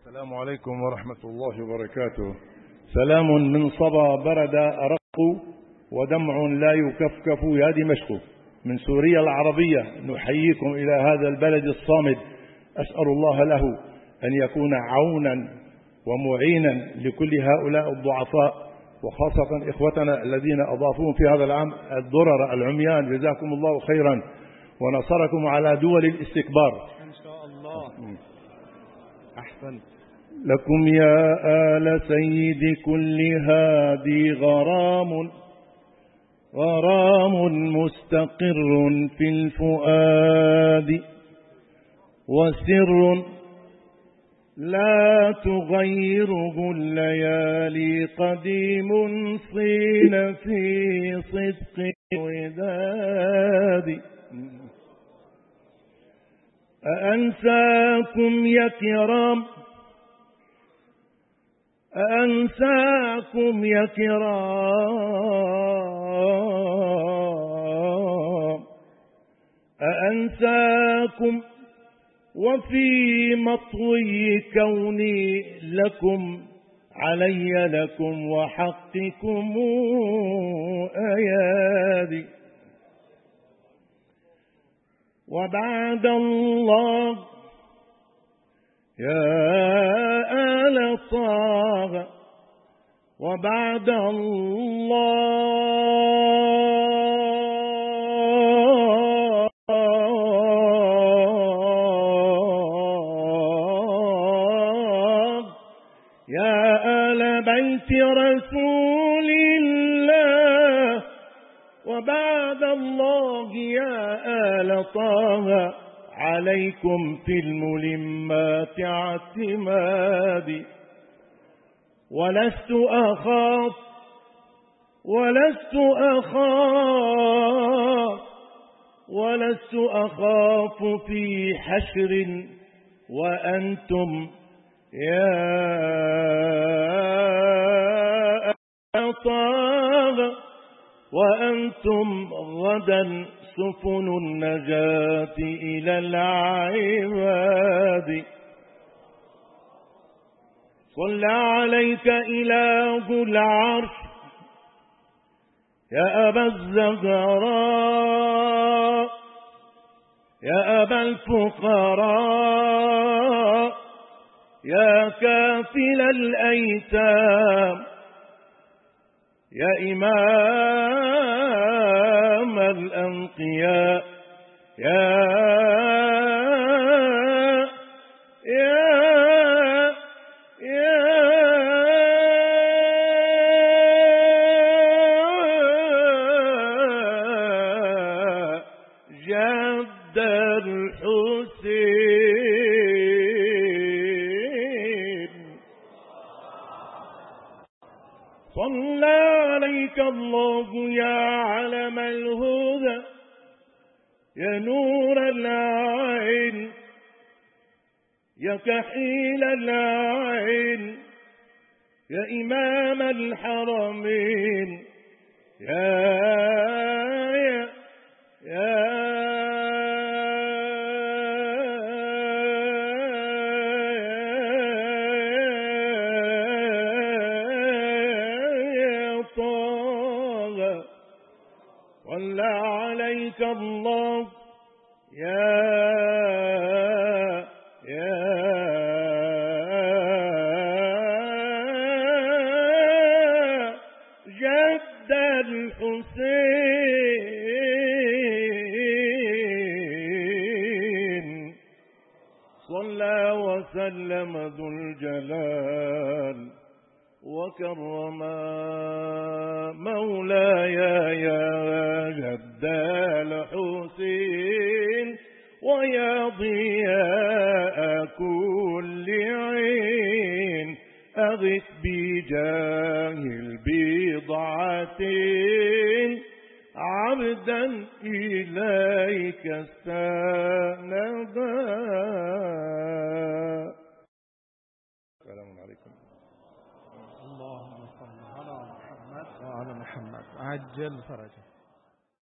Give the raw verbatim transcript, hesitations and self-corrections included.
السلام عليكم ورحمة الله وبركاته. سلام من صبا برد أرق ودمع لا يكفكف يا دمشق. من سوريا العربية نحييكم إلى هذا البلد الصامد. أسأل الله له أن يكون عونا ومعينا لكل هؤلاء الضعفاء، وخاصة إخوتنا الذين أضافوهم في هذا العام الضرر العميان، جزاكم الله خيرا ونصركم على دول الاستكبار إن شاء الله. أحسن. لكم يا آل سيد كل هادي غرام غرام مستقر في الفؤاد، وسر لا تغيره الليالي قديم صين في صدق وداد. أأنساكم يا كرام أأنساكم يا كرام أأنساكم وفي مطوي كوني لكم علي لكم وحقكم أيادي. وبعد الله يا آل طه، وبعد الله يا آل بيت رسول الله، وبعد الله يا آل طه عليكم في الملمات اعتمادي. ولست أخاف ولست أخاف ولست أخاف في حشر وأنتم يا آل طه، وأنتم غدا سفن النجاة إلى العباد. صلى عليك إله العرش يا أبا الزهراء، يا أبا الفقراء، يا كافل الأيتام، يا إمام الأنقياء، يا يا يا جد الحسين. صلى عليك الله يا علم الهدى، يا نور العين، يا كحيل العين، يا إمام الحرمين، يا يا يا صلى عليك الله يا يا جد الحسين. صلى وسلم ذو الجلال وكرم مولاي يا جد الحسين، ويا ضياء كل عين أغث بجاه البضعتين عبدا إليك استندا. السلام عليكم. اللهم صل على محمد وعلى محمد عجل فرجه.